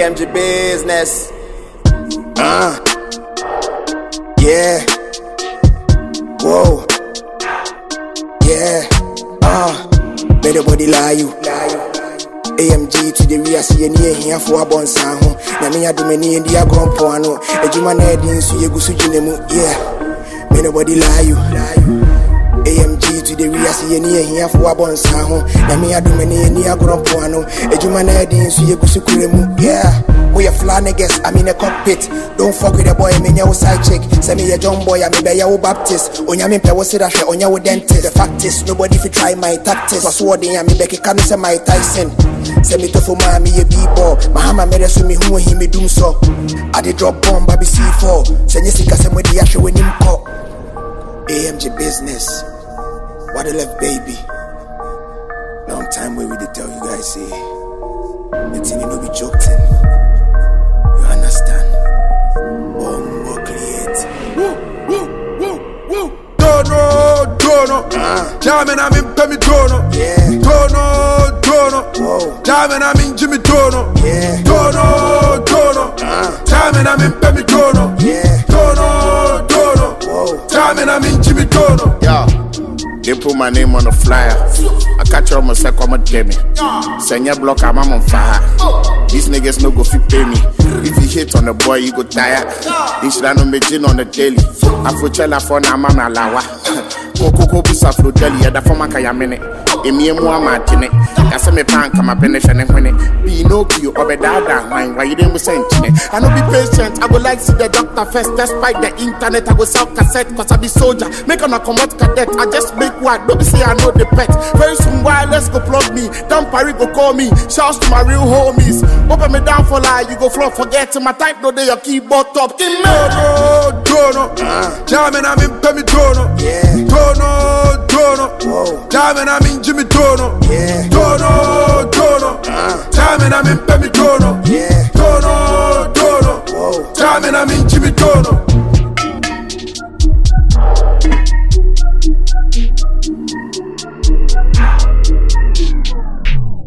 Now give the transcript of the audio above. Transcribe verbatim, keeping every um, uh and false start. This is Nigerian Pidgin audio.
A M G business. Uh, yeah. Whoa. Yeah. Uh, let the body lie you. A M G to the rear, see any here for a bon sound. Namia do many in the agron poano. A Juman Edin, so you go to Jinemu. Yeah. May nobody lie you. A M G to the rear, see any here for a bon sound. Namia do many in the agron poano. A Juman Edin, so you go to Kuremu. Yeah. We are flying niggas, I'm in a cockpit. Don't fuck with the boy, I'm in your side chick. Send me a young boy, I'm a your Baptist. On your member, what's it after on your dentist? The fact is, nobody if you try my tactics. Was wording, I'm a Becky Cannon, my Tyson. Send me to for mommy, a b-ball. Mahama made us with me who he me doom so. I did drop bomb, baby C four. Send you sick as I'm with the actual when him call. A M G business. What a left, baby. Long time where we did tell you guys, say. The thing you know be joking. You understand? Bombo create. Woo, woo, woo, woo. Dono, dono. Uh. Jamming, I'm in Pemi Dono. Yeah. Dono, dono. Whoa. Jamming, I'm in Jimmy Dono. Yeah. Dono, dono. Uh. Jamming, I'm in Pemi Dono. Yeah. Dono, dono. Whoa. Jamming, I'm in Jimmy Dono. Yo, they put my name on the flyer. I catch you almost like I'm a demi. Send your block, I'm on fire. These niggas no go fit pay me. If you hit on the boy, you go tired. This random machine on the daily. Afrochella for na mama lawa. Coco busa flo deli, the former kayamene. Emi emu amatine. That's me pan kama pension and when it. Pinocchio or bedada wine. Why you didn't send it? I no be patient. I go like see the doctor first. Despite the internet, I go sell cassette. Cause I be soldier. Make on a combat cadet. I just make one. Don't be say I know the pet. Very soon, wireless go plug me. Down Paris go call me. Shouts to my real homies. Open me down for lie. You go flop. Forget my type. No day your keyboard top. In me. Dono, dono. Uh. Jamming, I'm in Pemi Dono. Yeah. Dono, dono. Whoa. Jamming, I'm in Jimmy Dono. Yeah. Dono, dono. Uh. Jamming, I'm in Pemi Dono. Yeah. Dono, dono. Whoa. Jamming, I'm in Jimmy Dono.